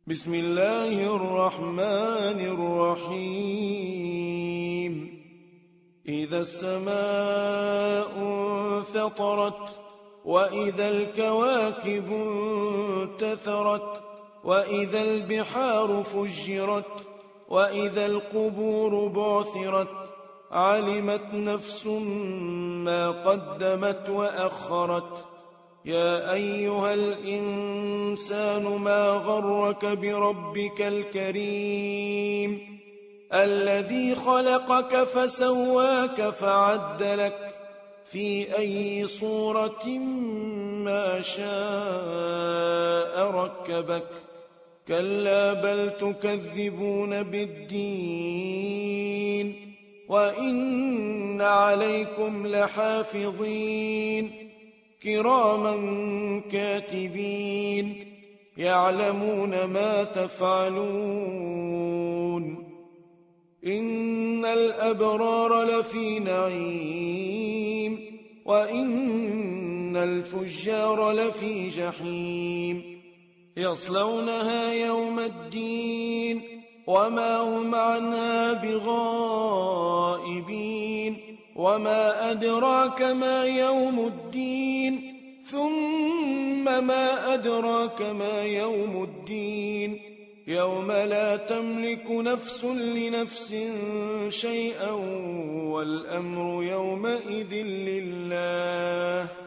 بسم الله الرحمن الرحيم إذا السماء انفطرت وإذا الكواكب انتثرت وإذا البحار فجرت وإذا القبور بعثرت علمت نفس ما قدمت وأخرت يا أيها الإنسان ما غرك بربك الكريم الذي خلقك فسواك فعدلك في أي صورة ما شاء ركبك كلا بل تكذبون بالدين وإن عليكم لحافظين كراما كاتبين يعلمون ما تفعلون إن الأبرار لفي نعيم وإن الفجار لفي جحيم يصلونها يوم الدين وما هم عنها بغائبين وما أدراك ما يوم الدين ثم ما أدراك ما يوم الدين يوم لا تملك نفس لنفس شيئا والأمر يومئذ لله